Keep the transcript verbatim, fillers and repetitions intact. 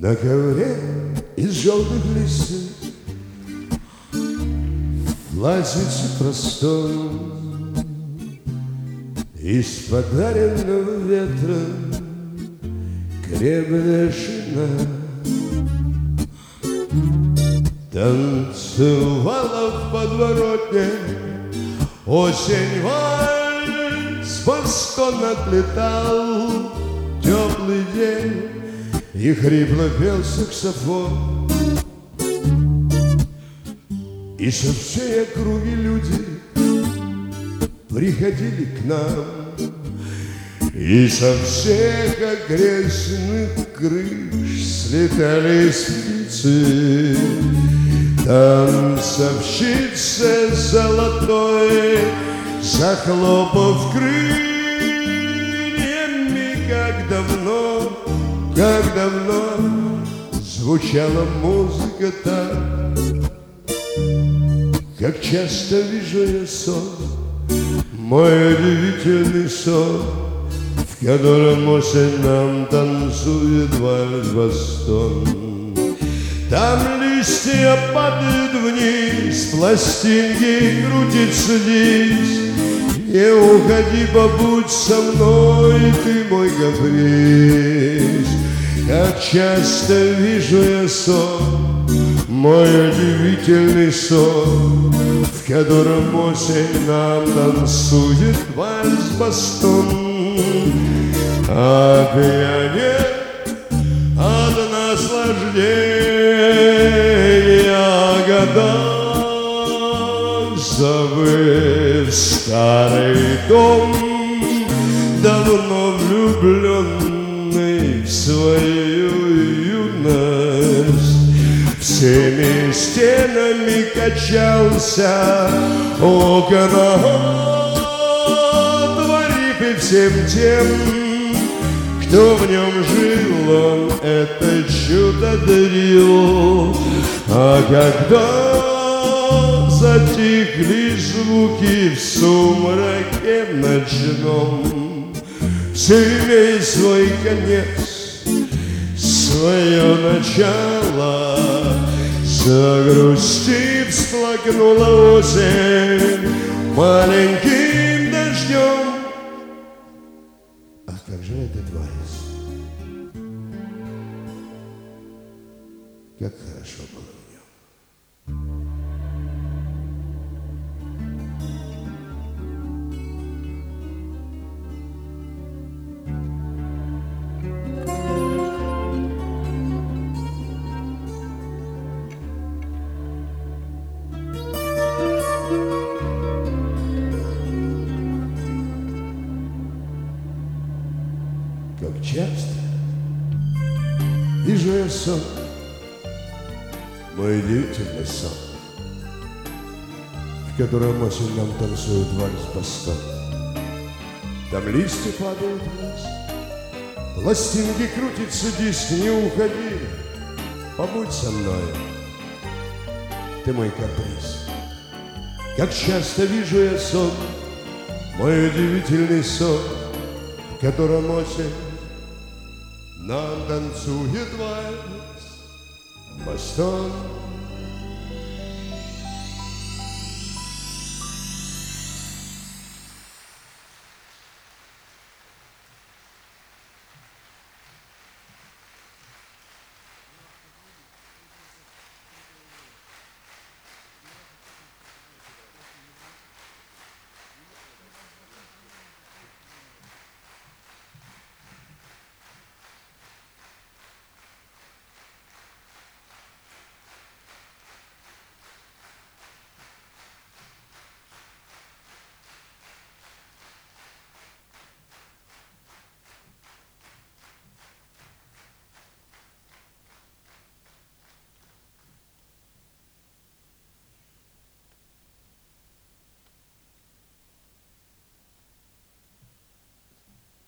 На ковре из желтых листьев, в платьице простом, из подаренного ветра крепкая шина танцевала в подворотне. Осень вальс, бастон отлетал, теплый день, и хрипло пел саксофон. И со всей округи люди приходили к нам, и со всех окрестных крыш слетали птицы. Танцовщица золотой, захлопав крыльями, как давно, как давно звучала музыка так. Как часто вижу я сон, мой удивительный сон, в котором осень нам танцует вальс-бастон. Там листья падают вниз, пластинки крутятся здесь. Не уходи, побудь со мной, ты мой каприз. Как часто вижу я сон, мой удивительный сон, в котором осень нам танцует вальс-бастон. А пьянеет от наслаждения года, забыв старый дом, давно влюбленный в свою юность. Всеми стенами качался окна, творив и всем тем, кто в нем жил, он это чудо дарил. А когда затихли звуки в сумраке ночном, все имеет свой конец, свое начало. Загрустив, всплакнула осень маленьким дождем. Ах, как же этот вальс! Как хорошо было в нем. Как часто вижу я сон, мой удивительный сон, в котором осень нам танцует вальс-бастон. Там листья падают вниз, пластинки крутятся, диск, не уходи, побудь со мной, ты мой каприз. Как часто вижу я сон, мой удивительный сон, в котором осень нам танцует вальс-бастон.